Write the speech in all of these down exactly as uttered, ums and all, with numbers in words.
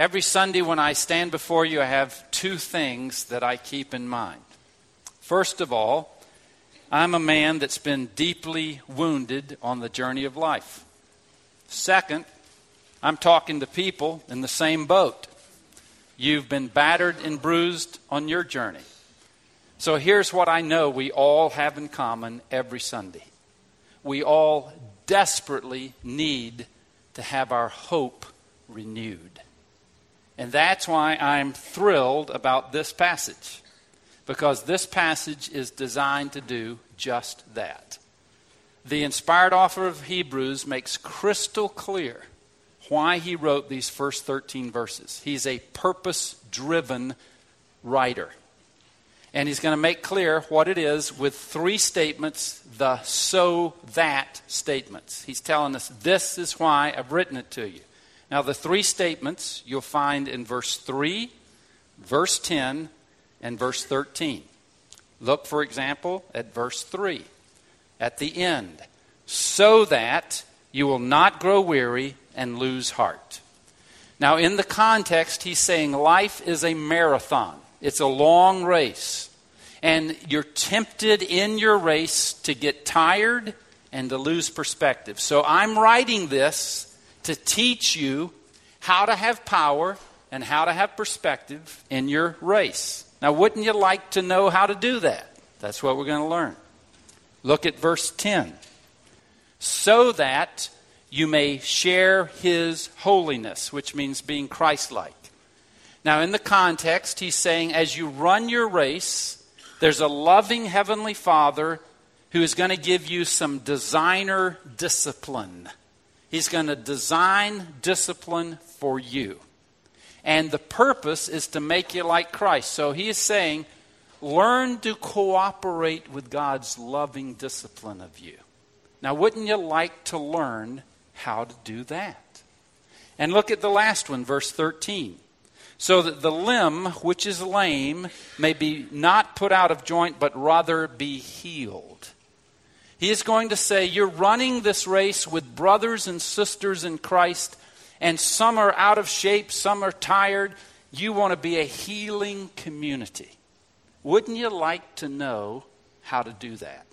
Every Sunday when I stand before you, I have two things that I keep in mind. First of all, I'm a man that's been deeply wounded on the journey of life. Second, I'm talking to people in the same boat. You've been battered and bruised on your journey. So here's what I know we all have in common every Sunday. We all desperately need to have our hope renewed. And that's why I'm thrilled about this passage. Because this passage is designed to do just that. The inspired author of Hebrews makes crystal clear why he wrote these first thirteen verses. He's a purpose-driven writer. And he's going to make clear what it is with three statements, the so that statements. He's telling us this is why I've written it to you. Now the three statements you'll find in verse three, verse ten, and verse thirteen. Look, for example, at verse three. At the end, so that you will not grow weary and lose heart. Now in the context, he's saying life is a marathon. It's a long race. And you're tempted in your race to get tired and to lose perspective. So I'm writing this to teach you how to have power and how to have perspective in your race. Now, wouldn't you like to know how to do that? That's what we're going to learn. Look at verse ten. So that you may share his holiness, which means being Christ-like. Now, in the context, he's saying as you run your race, there's a loving Heavenly Father who is going to give you some designer discipline. He's going to design discipline for you. And the purpose is to make you like Christ. So he is saying, learn to cooperate with God's loving discipline of you. Now, wouldn't you like to learn how to do that? And look at the last one, verse thirteen. So that the limb which is lame may be not put out of joint, but rather be healed. He is going to say, you're running this race with brothers and sisters in Christ, and some are out of shape, some are tired. You want to be a healing community. Wouldn't you like to know how to do that?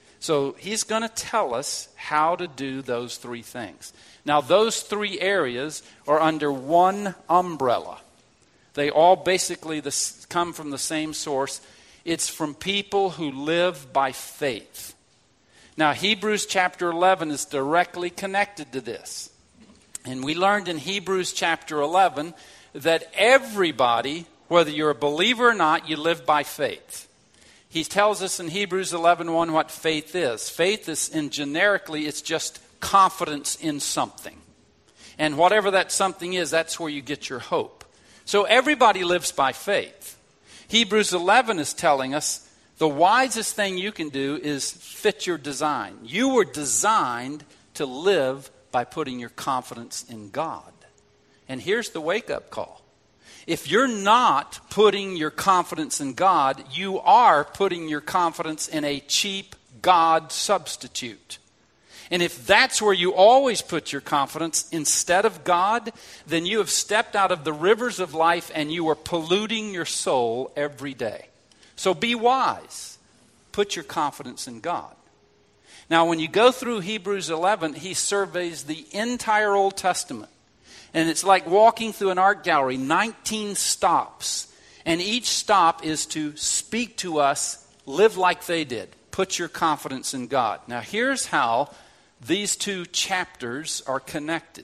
So he's going to tell us how to do those three things. Now, those three areas are under one umbrella. They all basically come from the same source. It's from people who live by faith. Now, Hebrews chapter eleven is directly connected to this. And we learned in Hebrews chapter eleven that everybody, whether you're a believer or not, you live by faith. He tells us in Hebrews eleven one what faith is. Faith is, in generically, it's just confidence in something. And whatever that something is, that's where you get your hope. So everybody lives by faith. Hebrews eleven is telling us the wisest thing you can do is fit your design. You were designed to live by putting your confidence in God. And here's the wake-up call. If you're not putting your confidence in God, you are putting your confidence in a cheap God substitute. And if that's where you always put your confidence instead of God, then you have stepped out of the rivers of life and you are polluting your soul every day. So be wise. Put your confidence in God. Now, when you go through Hebrews eleven, he surveys the entire Old Testament. And it's like walking through an art gallery, nineteen stops. And each stop is to speak to us, live like they did. Put your confidence in God. Now, here's how these two chapters are connected.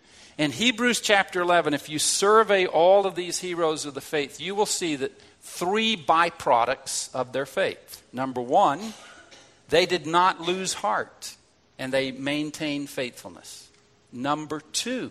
In Hebrews chapter eleven, if you survey all of these heroes of the faith, you will see that three byproducts of their faith. Number one, they did not lose heart, and they maintained faithfulness. Number two,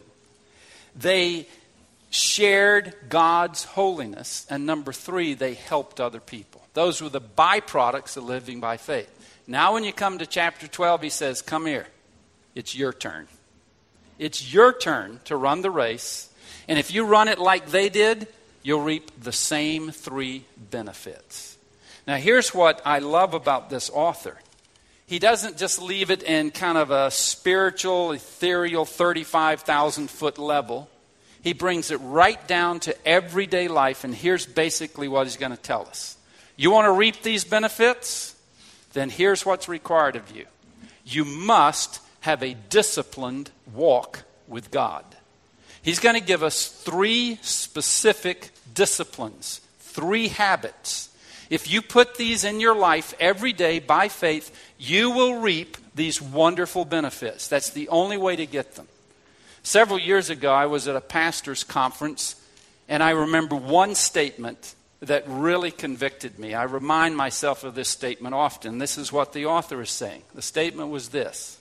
they shared God's holiness. And number three, they helped other people. Those were the byproducts of living by faith. Now when you come to chapter twelve, he says, come here. It's your turn. It's your turn to run the race. And if you run it like they did, you'll reap the same three benefits. Now here's what I love about this author. He doesn't just leave it in kind of a spiritual, ethereal, thirty-five thousand foot level. He brings it right down to everyday life, and here's basically what he's going to tell us. You want to reap these benefits? Then here's what's required of you. You must have a disciplined walk with God. He's going to give us three specific disciplines, three habits. If you put these in your life every day by faith, you will reap these wonderful benefits. That's the only way to get them. Several years ago, I was at a pastor's conference, and I remember one statement that really convicted me. I remind myself of this statement often. This is what the author is saying. The statement was this: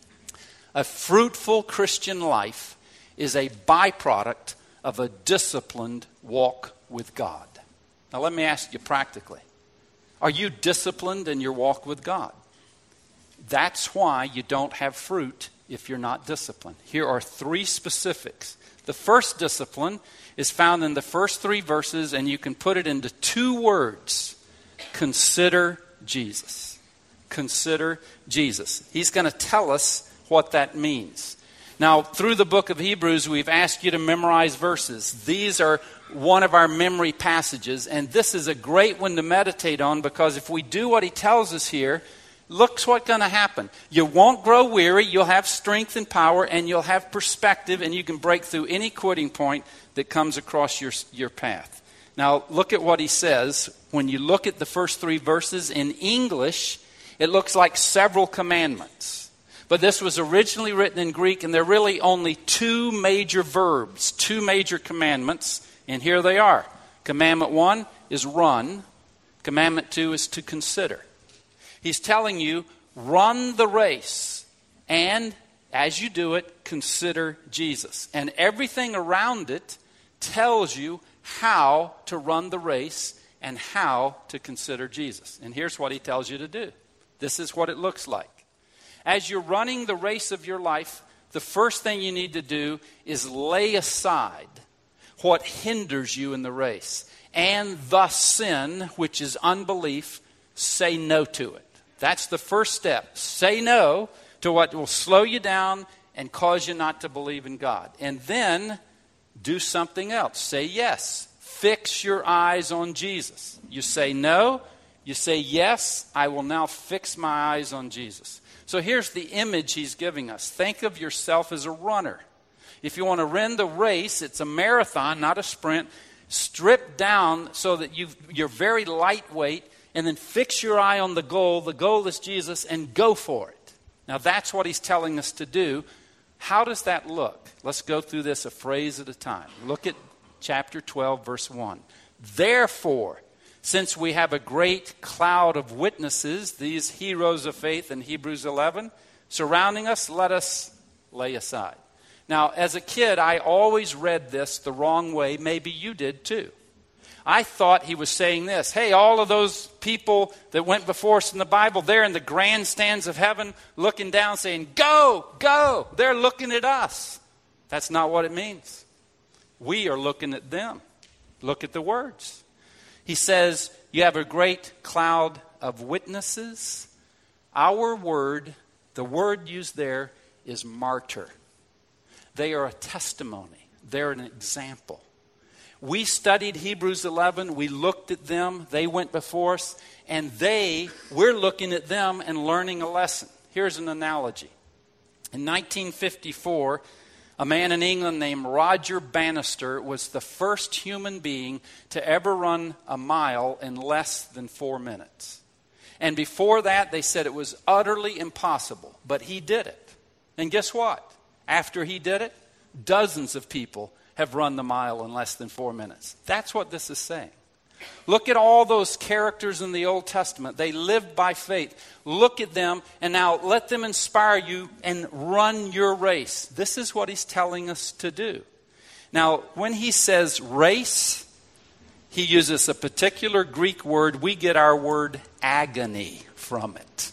a fruitful Christian life is a byproduct of a disciplined walk with God. Now let me ask you practically, are you disciplined in your walk with God? That's why you don't have fruit if you're not disciplined. Here are three specifics. The first discipline is found in the first three verses, and you can put it into two words. Consider Jesus. Consider Jesus. He's going to tell us what that means. Now, through the book of Hebrews, we've asked you to memorize verses. These are one of our memory passages, and this is a great one to meditate on, because if we do what he tells us here, look what's going to happen. You won't grow weary, you'll have strength and power, and you'll have perspective, and you can break through any quitting point that comes across your, your path. Now, look at what he says. When you look at the first three verses in English, it looks like several commandments. But this was originally written in Greek, and there are really only two major verbs, two major commandments, and here they are. Commandment one is run. Commandment two is to consider. He's telling you, run the race, and as you do it, consider Jesus. And everything around it tells you how to run the race and how to consider Jesus. And here's what he tells you to do. This is what it looks like. As you're running the race of your life, the first thing you need to do is lay aside what hinders you in the race. And the sin, which is unbelief, say no to it. That's the first step. Say no to what will slow you down and cause you not to believe in God. And then do something else. Say yes. Fix your eyes on Jesus. You say no. You say yes. I will now fix my eyes on Jesus. So here's the image he's giving us. Think of yourself as a runner. If you want to run the race, it's a marathon, not a sprint. Strip down so that you've, you're very lightweight, and then fix your eye on the goal. The goal is Jesus, and go for it. Now that's what he's telling us to do. How does that look? Let's go through this a phrase at a time. Look at chapter twelve, verse one. Therefore, since we have a great cloud of witnesses, these heroes of faith in Hebrews eleven, surrounding us, let us lay aside. Now, as a kid, I always read this the wrong way. Maybe you did too. I thought he was saying this. Hey, all of those people that went before us in the Bible, they're in the grandstands of heaven looking down saying, go, go. They're looking at us. That's not what it means. We are looking at them. Look at the words. He says, you have a great cloud of witnesses. Our word, the word used there is martyr. They are a testimony. They're an example. We studied Hebrews eleven. We looked at them. They went before us. And they, we're looking at them and learning a lesson. Here's an analogy. In nineteen fifty-four, a man in England named Roger Bannister was the first human being to ever run a mile in less than four minutes. And before that, they said it was utterly impossible. But he did it. And guess what? After he did it, dozens of people have run the mile in less than four minutes. That's what this is saying. Look at all those characters in the Old Testament. They lived by faith. Look at them, and now let them inspire you and run your race. This is what he's telling us to do. Now, when he says race, he uses a particular Greek word. We get our word agony from it.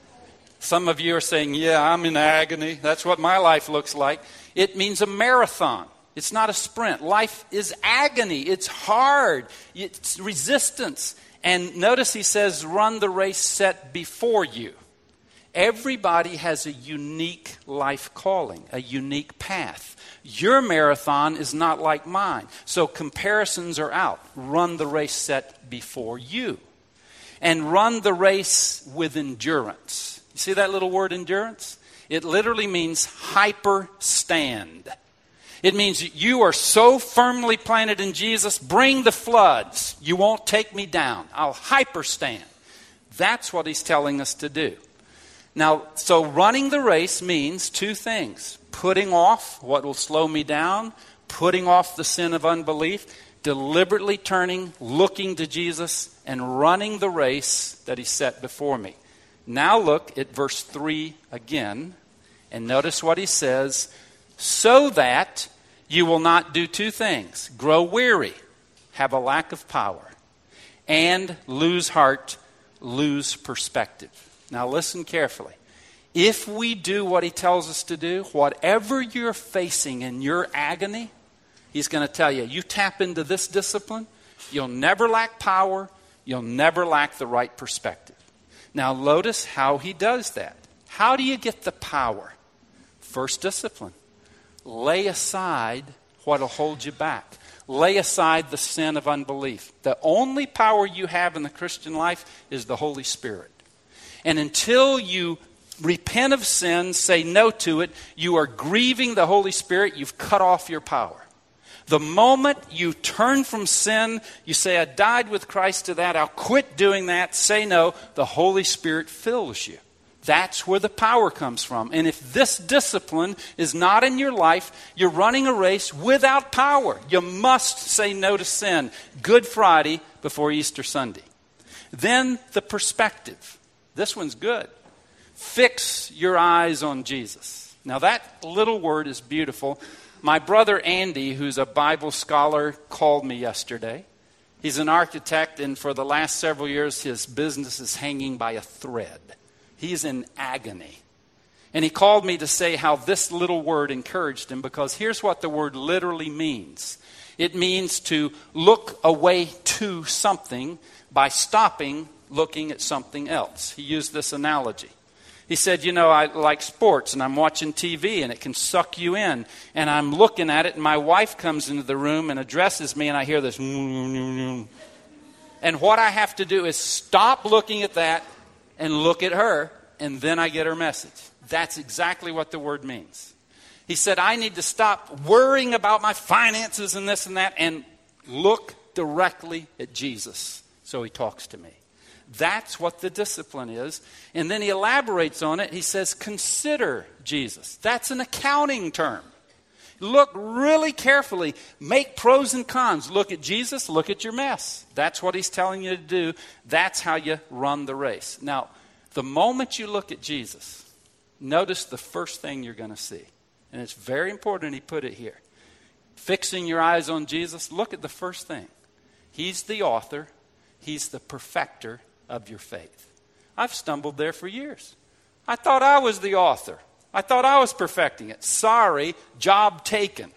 Some of you are saying, yeah, I'm in agony. That's what my life looks like. It means a marathon. It's not a sprint. Life is agony. It's hard. It's resistance. And notice he says, run the race set before you. Everybody has a unique life calling, a unique path. Your marathon is not like mine, so comparisons are out. Run the race set before you. And run the race with endurance. You see that little word endurance? It literally means hyper stand. It means you are so firmly planted in Jesus, bring the floods. You won't take me down. I'll hyper stand. That's what he's telling us to do. Now, so running the race means two things. Putting off what will slow me down, putting off the sin of unbelief, deliberately turning, looking to Jesus, and running the race that he set before me. Now look at verse three again, and notice what he says, so that you will not do two things, grow weary, have a lack of power, and lose heart, lose perspective. Now listen carefully. If we do what he tells us to do, whatever you're facing in your agony, he's going to tell you, you tap into this discipline, you'll never lack power, you'll never lack the right perspective. Now notice how he does that. How do you get the power? First discipline. Lay aside what will hold you back. Lay aside the sin of unbelief. The only power you have in the Christian life is the Holy Spirit. And until you repent of sin, say no to it, you are grieving the Holy Spirit, you've cut off your power. The moment you turn from sin, you say, I died with Christ to that, I'll quit doing that, say no, the Holy Spirit fills you. That's where the power comes from. And if this discipline is not in your life, you're running a race without power. You must say no to sin. Good Friday before Easter Sunday. Then the perspective. This one's good. Fix your eyes on Jesus. Now that little word is beautiful. My brother Andy, who's a Bible scholar, called me yesterday. He's an architect, and for the last several years, his business is hanging by a thread. He's in agony. And he called me to say how this little word encouraged him, because here's what the word literally means. It means to look away to something by stopping looking at something else. He used this analogy. He said, you know, I like sports and I'm watching T V and it can suck you in. And I'm looking at it and my wife comes into the room and addresses me and I hear this. And what I have to do is stop looking at that and look at her, and then I get her message. That's exactly what the word means. He said, I need to stop worrying about my finances and this and that and look directly at Jesus. So he talks to me. That's what the discipline is. And then he elaborates on it. He says, consider Jesus. That's an accounting term. Look really carefully. Make pros and cons. Look at Jesus. Look at your mess. That's what he's telling you to do. That's how you run the race. Now, the moment you look at Jesus, notice the first thing you're going to see. And it's very important he put it here. Fixing your eyes on Jesus, look at the first thing. He's the author. He's the perfecter of your faith. I've stumbled there for years. I thought I was the author. I thought I was perfecting it. Sorry, job taken.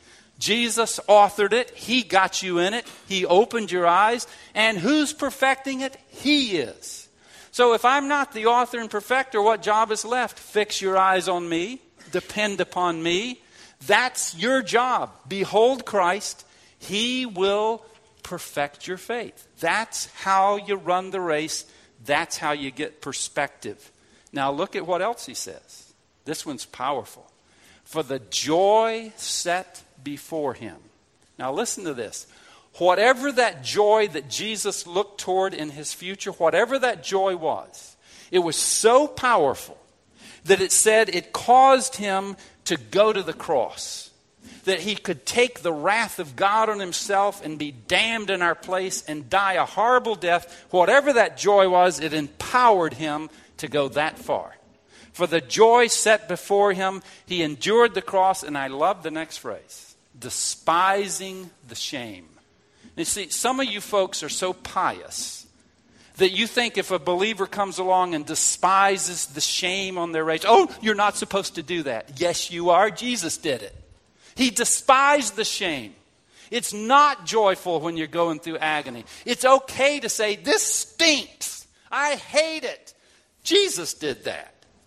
Jesus authored it. He got you in it. He opened your eyes. And who's perfecting it? He is. So if I'm not the author and perfecter, what job is left? Fix your eyes on me. Depend upon me. That's your job. Behold Christ. He will perfect your faith. That's how you run the race. That's how you get perspective. Now look at what else he says. This one's powerful. For the joy set before him. Now listen to this. Whatever that joy that Jesus looked toward in his future, whatever that joy was, it was so powerful that it said it caused him to go to the cross. That he could take the wrath of God on himself and be damned in our place and die a horrible death. Whatever that joy was, it empowered him to go that far. For the joy set before him, he endured the cross, and I love the next phrase, despising the shame. You see, some of you folks are so pious that you think if a believer comes along and despises the shame on their race, oh, you're not supposed to do that. Yes, you are. Jesus did it. He despised the shame. It's not joyful when you're going through agony. It's okay to say, this stinks. I hate it. Jesus did that.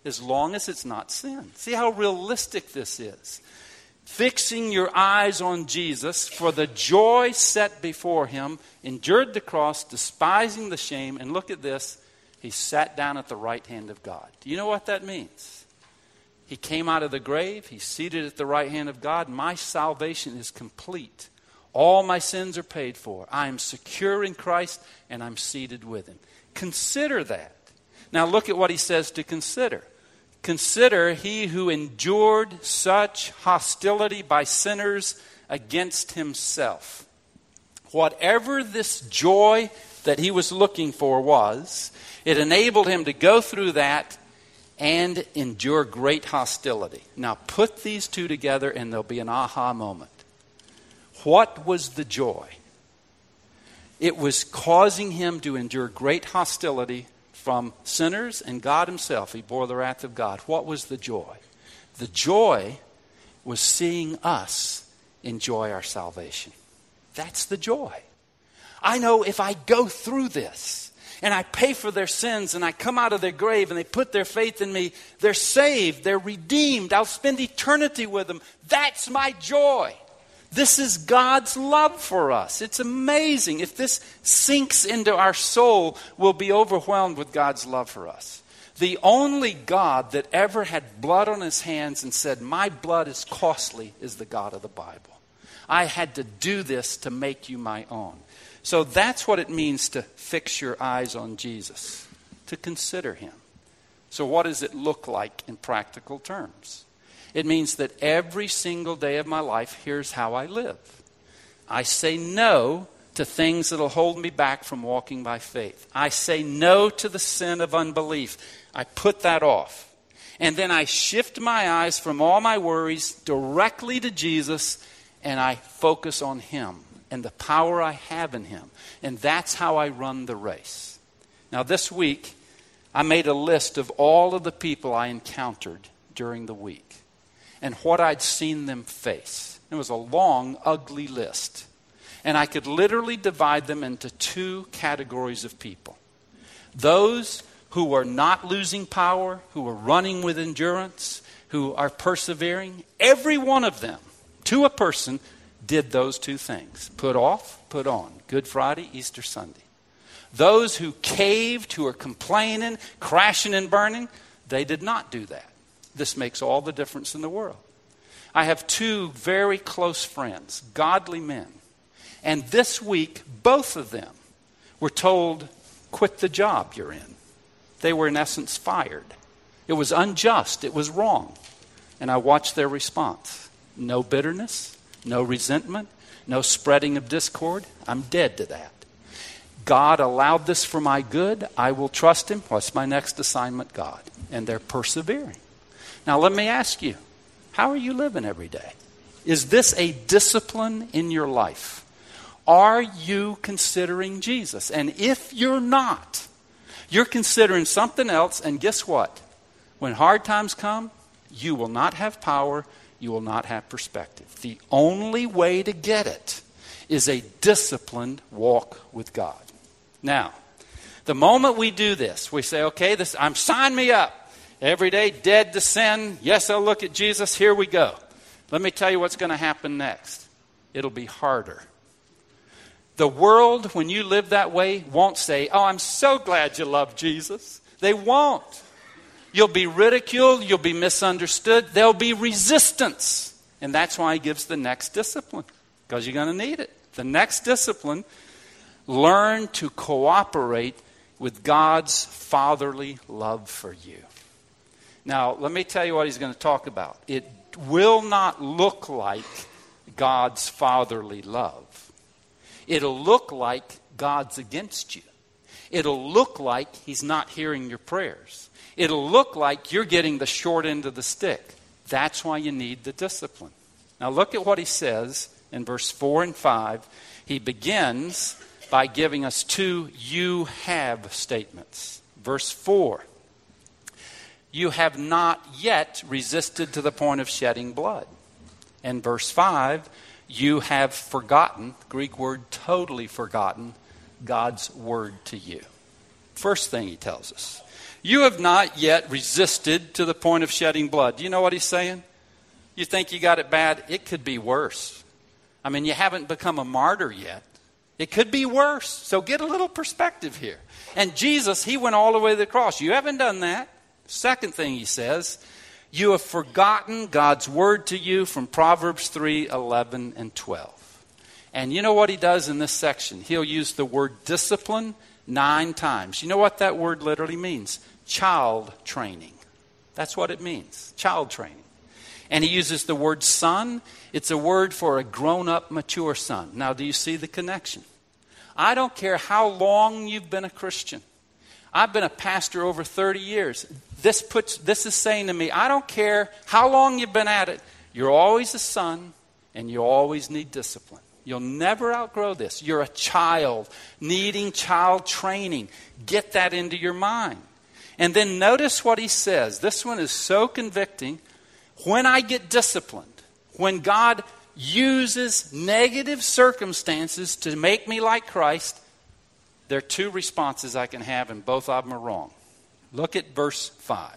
as long as it's not sin. See how realistic this is. Fixing your eyes on Jesus, for the joy set before him, endured the cross, despising the shame, and look at this, he sat down at the right hand of God. Do you know what that means? He came out of the grave, he's seated at the right hand of God. My salvation is complete. All my sins are paid for. I am secure in Christ, and I'm seated with him. Consider that. Now look at what he says to consider. Consider he who endured such hostility by sinners against himself. Whatever this joy that he was looking for was, it enabled him to go through that and endure great hostility. Now put these two together and there'll be an aha moment. What was the joy? It was causing him to endure great hostility from sinners and God himself. He bore the wrath of God. What was the joy? The joy was seeing us enjoy our salvation. That's the joy. I know if I go through this and I pay for their sins and I come out of their grave and they put their faith in me, they're saved, they're redeemed, I'll spend eternity with them. That's my joy. This is God's love for us. It's amazing. If this sinks into our soul, we'll be overwhelmed with God's love for us. The only God that ever had blood on his hands and said, my blood is costly, is the God of the Bible. I had to do this to make you my own. So that's what it means to fix your eyes on Jesus, to consider him. So what does it look like in practical terms? It means that every single day of my life, here's how I live. I say no to things that will hold me back from walking by faith. I say no to the sin of unbelief. I put that off. And then I shift my eyes from all my worries directly to Jesus, and I focus on him and the power I have in him. And that's how I run the race. Now this week, I made a list of all of the people I encountered during the week and what I'd seen them face. It was a long, ugly list. And I could literally divide them into two categories of people. Those who were not losing power, who were running with endurance, who are persevering. Every one of them, to a person, did those two things. Put off, put on. Good Friday, Easter Sunday. Those who caved, who are complaining, crashing and burning, they did not do that. This makes all the difference in the world. I have two very close friends, godly men. And this week, both of them were told, quit the job you're in. They were in essence fired. It was unjust. It was wrong. And I watched their response. No bitterness, no resentment, no spreading of discord. I'm dead to that. God allowed this for my good. I will trust him. What's my next assignment, God? And they're persevering. Now let me ask you, how are you living every day? Is this a discipline in your life? Are you considering Jesus? And if you're not, you're considering something else, and guess what? When hard times come, you will not have power, you will not have perspective. The only way to get it is a disciplined walk with God. Now, the moment we do this, we say, okay, this I'm sign me up. Every day, dead to sin. Yes, I'll look at Jesus. Here we go. Let me tell you what's going to happen next. It'll be harder. The world, when you live that way, won't say, oh, I'm so glad you love Jesus. They won't. You'll be ridiculed. You'll be misunderstood. There'll be resistance. And that's why he gives the next discipline, because you're going to need it. The next discipline, learn to cooperate with God's fatherly love for you. Now, let me tell you what he's going to talk about. It will not look like God's fatherly love. It'll look like God's against you. It'll look like he's not hearing your prayers. It'll look like you're getting the short end of the stick. That's why you need the discipline. Now look at what he says in verse four and five. He begins by giving us two you have statements. Verse four. You have not yet resisted to the point of shedding blood. And verse five, you have forgotten, Greek word totally forgotten, God's word to you. First thing he tells us, You have not yet resisted to the point of shedding blood. Do you know what he's saying? You think you got it bad? It could be worse. I mean, you haven't become a martyr yet. It could be worse. So get a little perspective here. And Jesus, he went all the way to the cross. You haven't done that. Second thing he says, you have forgotten God's word to you from Proverbs three, eleven, and twelve. And you know what he does in this section? He'll use the word discipline nine times. You know what that word literally means? Child training. That's what it means. Child training. And he uses the word son. It's a word for a grown-up, mature son. Now, do you see the connection? I don't care how long you've been a Christian. I've been a pastor over thirty years. This puts this is saying to me, I don't care how long you've been at it. You're always a son, and you always need discipline. You'll never outgrow this. You're a child needing child training. Get that into your mind. And then notice what he says. This one is so convicting. When I get disciplined, when God uses negative circumstances to make me like Christ, there are two responses I can have, and both of them are wrong. Look at verse five.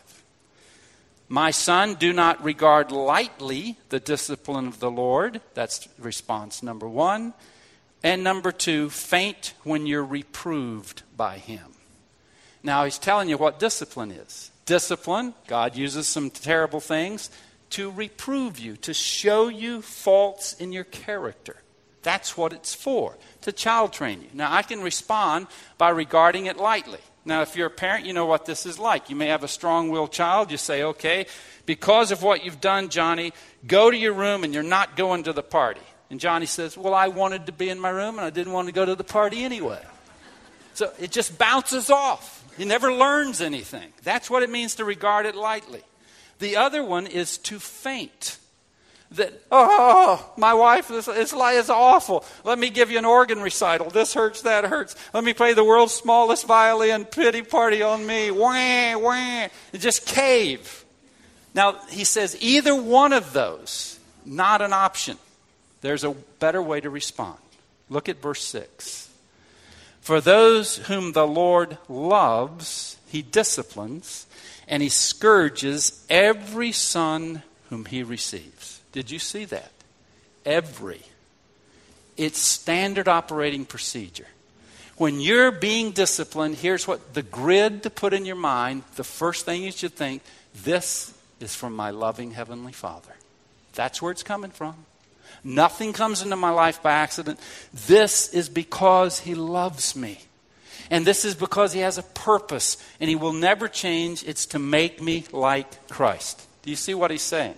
My son, do not regard lightly the discipline of the Lord. That's response number one. And number two, faint when you're reproved by him. Now, he's telling you what discipline is. Discipline, God uses some terrible things to reprove you, to show you faults in your character. That's what it's for, to child train you. Now, I can respond by regarding it lightly. Now, if you're a parent, you know what this is like. You may have a strong-willed child. You say, okay, because of what you've done, Johnny, go to your room and you're not going to the party. And Johnny says, well, I wanted to be in my room and I didn't want to go to the party anyway. So it just bounces off. He never learns anything. That's what it means to regard it lightly. The other one is to faint. That, oh, my wife is, is, is awful. Let me give you an organ recital. This hurts, that hurts. Let me play the world's smallest violin. Pity party on me. Wah, wah. Just cave. Now, he says either one of those, not an option. There's a better way to respond. Look at verse six. For those whom the Lord loves, he disciplines, and he scourges every son whom he receives. Did you see that? Every. It's standard operating procedure. When you're being disciplined, here's what the grid to put in your mind. The first thing you should think, this is from my loving Heavenly Father. That's where it's coming from. Nothing comes into my life by accident. This is because he loves me. And this is because he has a purpose. And he will never change. It's to make me like Christ. Do you see what he's saying?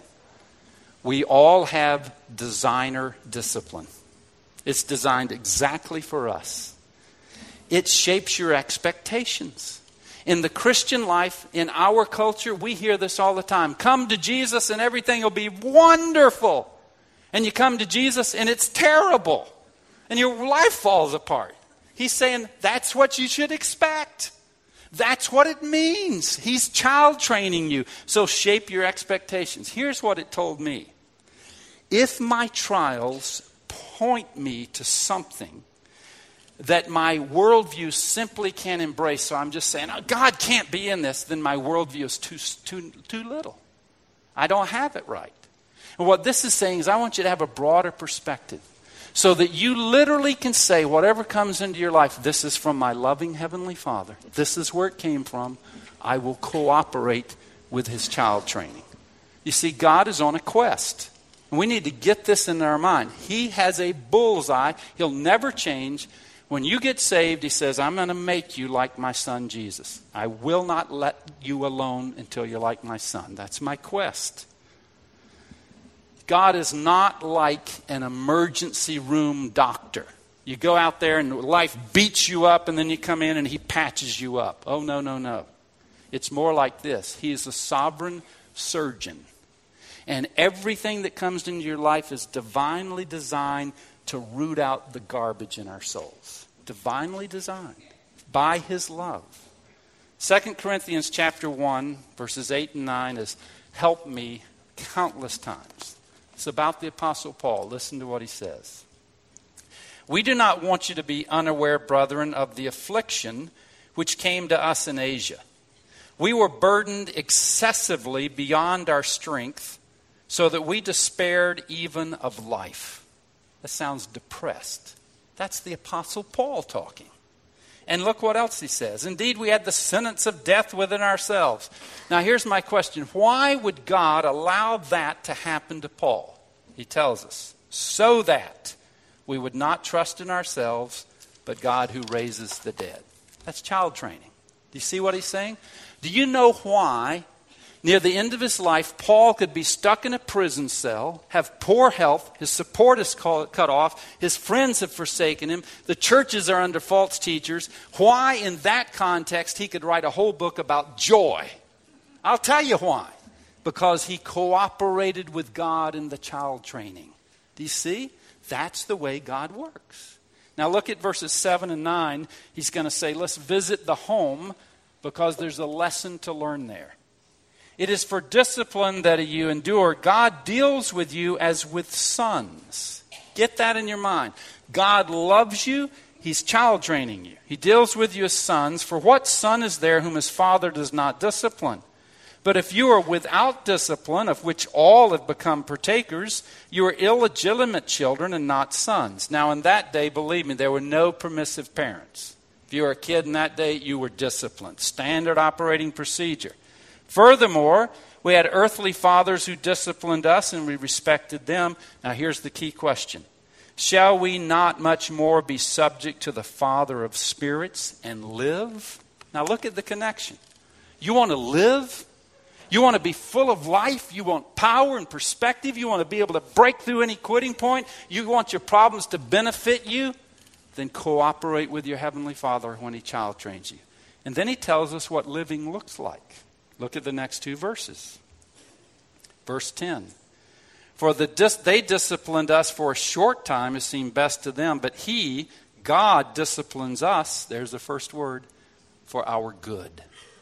We all have designer discipline. It's designed exactly for us. It shapes your expectations. In the Christian life, in our culture, we hear this all the time. Come to Jesus and everything will be wonderful. And you come to Jesus and it's terrible. And your life falls apart. He's saying that's what you should expect. That's what it means. He's child training you. So shape your expectations. Here's what it told me. If my trials point me to something that my worldview simply can't embrace, so I'm just saying, oh, God can't be in this, then my worldview is too, too, too little. I don't have it right. And what this is saying is I want you to have a broader perspective so that you literally can say whatever comes into your life, this is from my loving Heavenly Father. This is where it came from. I will cooperate with his child training. You see, God is on a quest. And we need to get this in our mind. He has a bullseye. He'll never change. When you get saved, he says, I'm going to make you like my son Jesus. I will not let you alone until you're like my son. That's my quest. God is not like an emergency room doctor. You go out there and life beats you up and then you come in and he patches you up. Oh, no, no, no. It's more like this. He is a sovereign surgeon. And everything that comes into your life is divinely designed to root out the garbage in our souls. Divinely designed by his love. Second Corinthians chapter one, verses eight and nine is helped me countless times. It's about the Apostle Paul. Listen to what he says. We do not want you to be unaware, brethren, of the affliction which came to us in Asia. We were burdened excessively beyond our strength, so that we despaired even of life. That sounds depressed. That's the Apostle Paul talking. And look what else he says. Indeed, we had the sentence of death within ourselves. Now, here's my question. Why would God allow that to happen to Paul? He tells us, so that we would not trust in ourselves, but God who raises the dead. That's child training. Do you see what he's saying? Do you know why, near the end of his life, Paul could be stuck in a prison cell, have poor health, his support is cut off, his friends have forsaken him, the churches are under false teachers? Why, in that context, he could write a whole book about joy? I'll tell you why. Because he cooperated with God in the child training. Do you see? That's the way God works. Now look at verses seven and nine. He's going to say, let's visit the home, because there's a lesson to learn there. It is for discipline that you endure. God deals with you as with sons. Get that in your mind. God loves you. He's child training you. He deals with you as sons. For what son is there whom his father does not discipline? But if you are without discipline, of which all have become partakers, you are illegitimate children and not sons. Now in that day, believe me, there were no permissive parents. If you were a kid in that day, you were disciplined. Standard operating procedure. Furthermore, we had earthly fathers who disciplined us, and we respected them. Now here's the key question. Shall we not much more be subject to the Father of spirits and live? Now look at the connection. You want to live? You want to be full of life? You want power and perspective? You want to be able to break through any quitting point? You want your problems to benefit you? Then cooperate with your Heavenly Father when He child trains you. And then He tells us what living looks like. Look at the next two verses. Verse ten. For the dis- they disciplined us for a short time as seemed best to them, but He, God, disciplines us, there's the first word, for our good.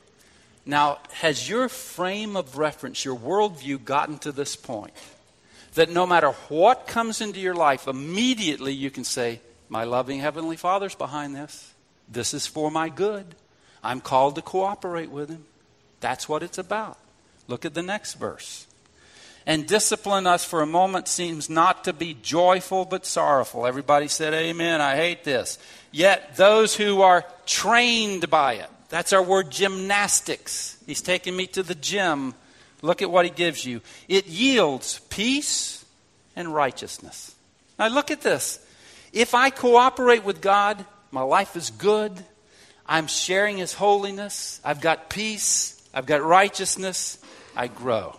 Now, has your frame of reference, your worldview gotten to this point? That no matter what comes into your life, immediately you can say, my loving Heavenly Father's behind this. This is for my good. I'm called to cooperate with Him. That's what it's about. Look at the next verse. And discipline us for a moment seems not to be joyful but sorrowful. Everybody said amen. I hate this. Yet those who are trained by it. That's our word gymnastics. He's taking me to the gym. Look at what he gives you. It yields peace and righteousness. Now look at this. If I cooperate with God, my life is good. I'm sharing His holiness. I've got peace. I've got righteousness. I grow.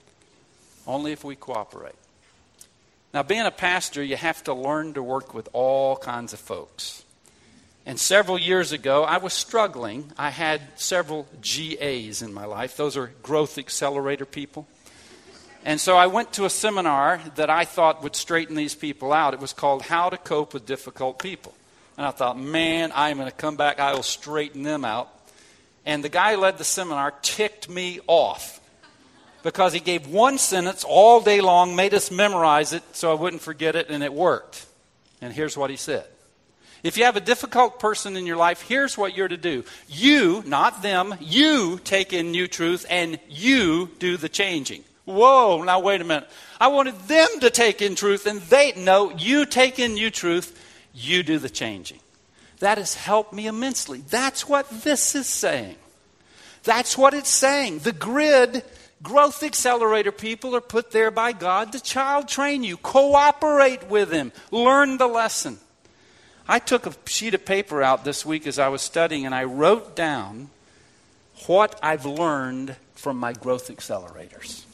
Only if we cooperate. Now, being a pastor, you have to learn to work with all kinds of folks. And several years ago, I was struggling. I had several G As in my life. Those are growth accelerator people. And so I went to a seminar that I thought would straighten these people out. It was called How to Cope with Difficult People. And I thought, man, I'm going to come back. I will straighten them out. And the guy who led the seminar ticked me off because he gave one sentence all day long, made us memorize it so I wouldn't forget it, and it worked. And here's what he said. If you have a difficult person in your life, here's what you're to do. You, not them, you take in new truth and you do the changing. Whoa, now wait a minute. I wanted them to take in truth and they, no, you take in new truth, you do the changing. That has helped me immensely. That's what this is saying. That's what it's saying. The grid, growth accelerator people are put there by God to child train you. Cooperate with Him. Learn the lesson. I took a sheet of paper out this week as I was studying and I wrote down what I've learned from my growth accelerators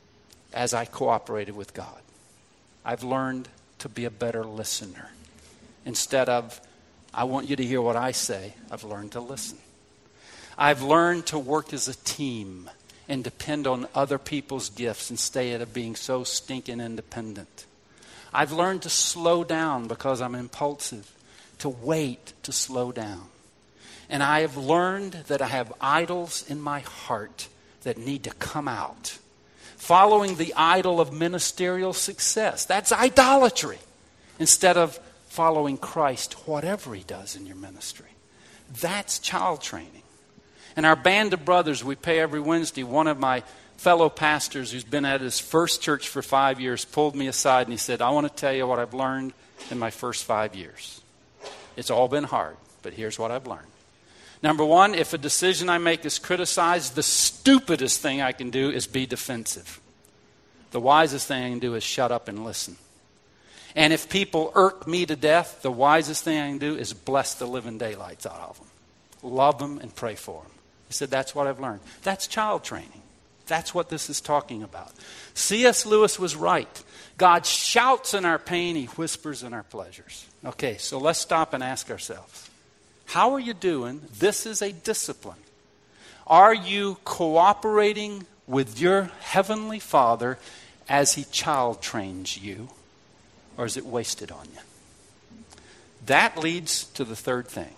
as I cooperated with God. I've learned to be a better listener. Instead of, I want you to hear what I say, I've learned to listen. I've learned to work as a team and depend on other people's gifts instead of being so stinking independent. I've learned to slow down because I'm impulsive, to wait to slow down. And I have learned that I have idols in my heart that need to come out. Following the idol of ministerial success. That's idolatry. Instead of following Christ, whatever He does in your ministry. That's child training. And our band of brothers we pay every Wednesday, one of my fellow pastors who's been at his first church for five years pulled me aside and he said, I want to tell you what I've learned in my first five years. It's all been hard, but here's what I've learned. Number one, if a decision I make is criticized, the stupidest thing I can do is be defensive. The wisest thing I can do is shut up and listen. And if people irk me to death, the wisest thing I can do is bless the living daylights out of them. Love them and pray for them. He said, that's what I've learned. That's child training. That's what this is talking about. C S Lewis was right. God shouts in our pain, he whispers in our pleasures. Okay, so let's stop and ask ourselves, how are you doing? This is a discipline. Are you cooperating with your heavenly Father as he child trains you? Or is it wasted on you? That leads to the third thing.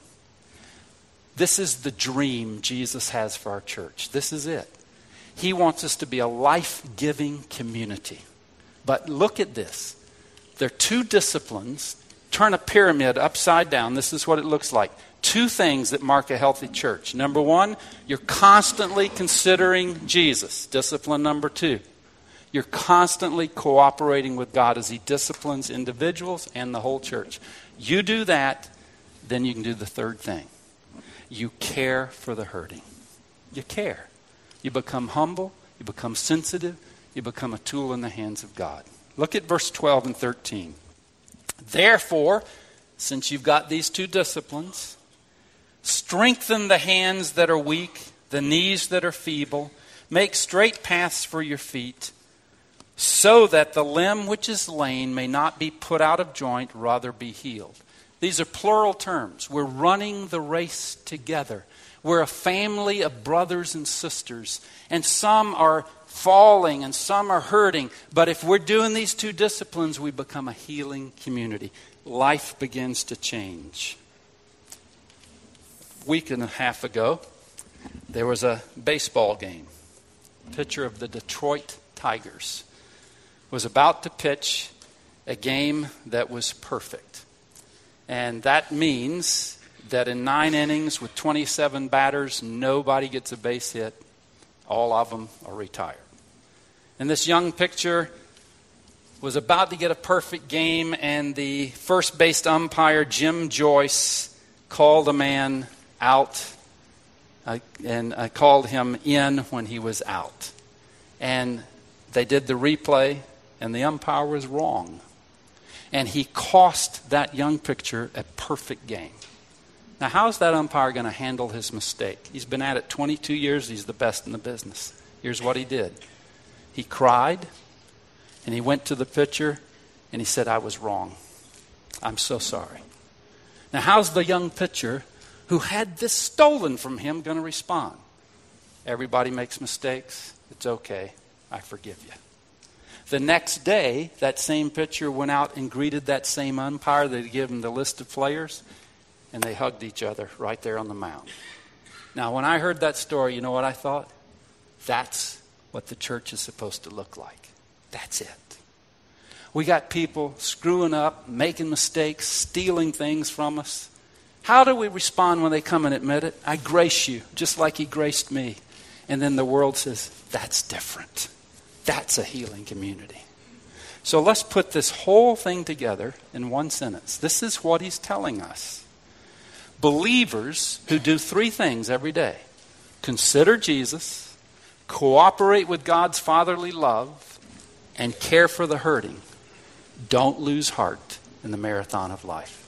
This is the dream Jesus has for our church. This is it. He wants us to be a life-giving community. But look at this. There are two disciplines. Turn a pyramid upside down. This is what it looks like. Two things that mark a healthy church. Number one, you're constantly considering Jesus. Discipline number two. You're constantly cooperating with God as he disciplines individuals and the whole church. You do that, then you can do the third thing. You care for the hurting. You care. You become humble. You become sensitive. You become a tool in the hands of God. Look at verse twelve and thirteen. Therefore, since you've got these two disciplines, strengthen the hands that are weak, the knees that are feeble. Make straight paths for your feet, so that the limb which is lame may not be put out of joint, rather be healed. These are plural terms. We're running the race together. We're a family of brothers and sisters. And some are falling and some are hurting. But if we're doing these two disciplines, we become a healing community. Life begins to change. A week and a half ago, there was a baseball game. Pitcher of the Detroit Tigers was about to pitch a game that was perfect. And that means that in nine innings with twenty-seven batters, nobody gets a base hit. All of them are retired. And this young pitcher was about to get a perfect game, and the first base umpire, Jim Joyce, called a man out uh, and uh, called him in when he was out. And they did the replay, and the umpire was wrong. And he cost that young pitcher a perfect game. Now, how's that umpire going to handle his mistake? He's been at it twenty-two years. He's the best in the business. Here's what he did. He cried, and he went to the pitcher, and he said, I was wrong. I'm so sorry. Now, how's the young pitcher who had this stolen from him going to respond? Everybody makes mistakes. It's okay. I forgive you. The next day, that same pitcher went out and greeted that same umpire. They gave him the list of players, and they hugged each other right there on the mound. Now, when I heard that story, you know what I thought? That's what the church is supposed to look like. That's it. We got people screwing up, making mistakes, stealing things from us. How do we respond when they come and admit it? I grace you, just like he graced me. And then the world says, that's different. That's a healing community. So let's put this whole thing together in one sentence. This is what he's telling us. Believers who do three things every day: consider Jesus, cooperate with God's fatherly love, and care for the hurting, don't lose heart in the marathon of life.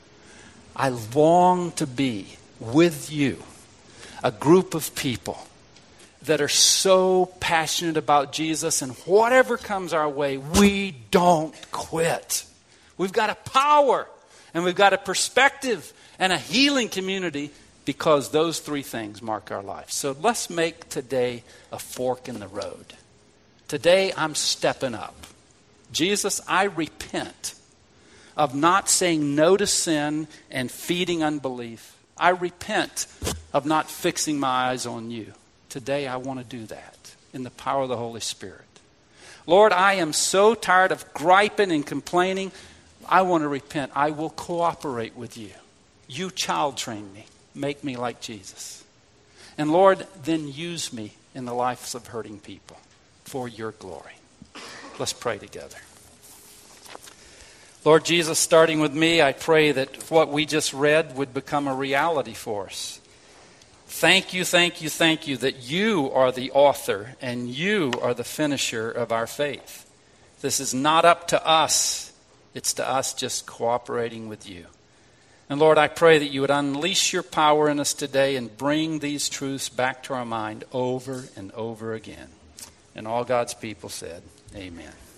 I long to be with you, a group of people that are so passionate about Jesus, and whatever comes our way, we don't quit. We've got a power, and we've got a perspective, and a healing community, because those three things mark our life. So let's make today a fork in the road. Today I'm stepping up. Jesus, I repent of not saying no to sin and feeding unbelief. I repent of not fixing my eyes on you. Today I want to do that in the power of the Holy Spirit. Lord, I am so tired of griping and complaining. I want to repent. I will cooperate with you. You child train me. Make me like Jesus. And Lord, then use me in the lives of hurting people for your glory. Let's pray together. Lord Jesus, starting with me, I pray that what we just read would become a reality for us. Thank you, thank you, thank you that you are the author and you are the finisher of our faith. This is not up to us. It's to us just cooperating with you. And Lord, I pray that you would unleash your power in us today and bring these truths back to our mind over and over again. And all God's people said, amen.